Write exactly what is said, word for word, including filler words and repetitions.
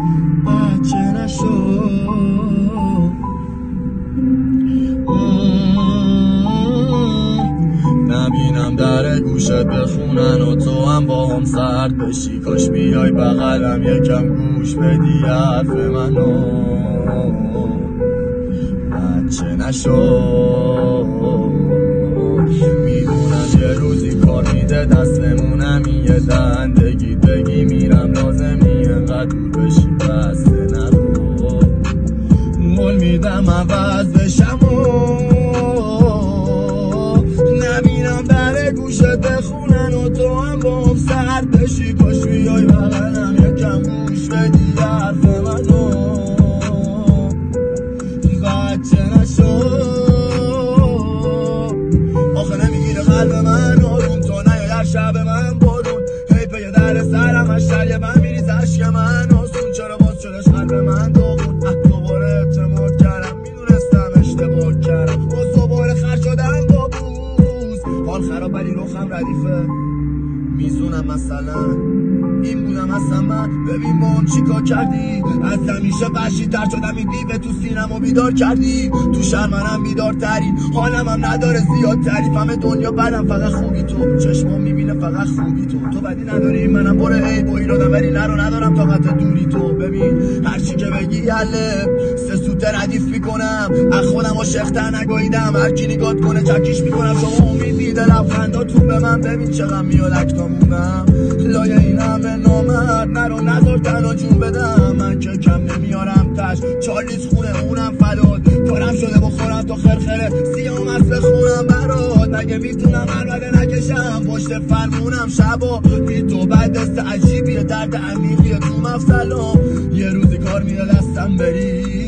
بچه نشو نبینم در گوشت بخونن و تو هم با هم سرد بشی. کاش بیای بغلم یکم گوش بدی حرف منو. بچه نشو میدونم یه روزی کار میده دستمونم یه دندگی بگی میرم لازمی انقدر دور بشی بسته نرو. مول میدم عوض بشم و نبینم در گوشت بخونن و تو هم با هم سرد بشی. کاش بیای بغلم یکم گوش بدی حرف منو. بچه نشو آخه نمیگیره قلب من آروم تو نیای هر شب من بارون. هی پی در سرم اشتر یه من میریز عشق من آسون. چرا باز شدش قلب من داغون. دوباره اعتماد کردم میدونستم اشتباه کردم. باز دوباره خرج شدم با بوز. حال خراب ولی روخم ردیفه میزونم مثلا این بودم اصلا من. ببین با هم چیکار کردی از همیشه بشی تر شدم. این دیوه تو سینم و بیدار کردی. تو شهر منم بیدار ترین حالم هم نداره زیاد تعریف. همه دنیا بدم فقط خوبی تو. چشمام میبینه فقط خوبی تو. تو بدی نداری منم بره عیب و ایرادم ولی نرو ندارم طاقت دوری تو. ببین هرچی که بگی یله سه سوته ردیف میکنم. از خودم و شختر نگاهیدم. هر کی نگات کنه چکیش میکنم. شما امید میده لبخنداتون به من. ببین چقدر میاد اکتامونم لایه این همه نامرد. نرو نذار تنها جون بدم. من که کم نمیارم تش چالیز خونه اونم فداد. کارم شده بخورم تو خرخره سیام از بخونم برات. مگه میتونم عربده نکشم پشت فرمونم شبا بی تو بد دست عجیبیه درد عمیقیه تو مفصلم. یه روزی کار میره دستم بری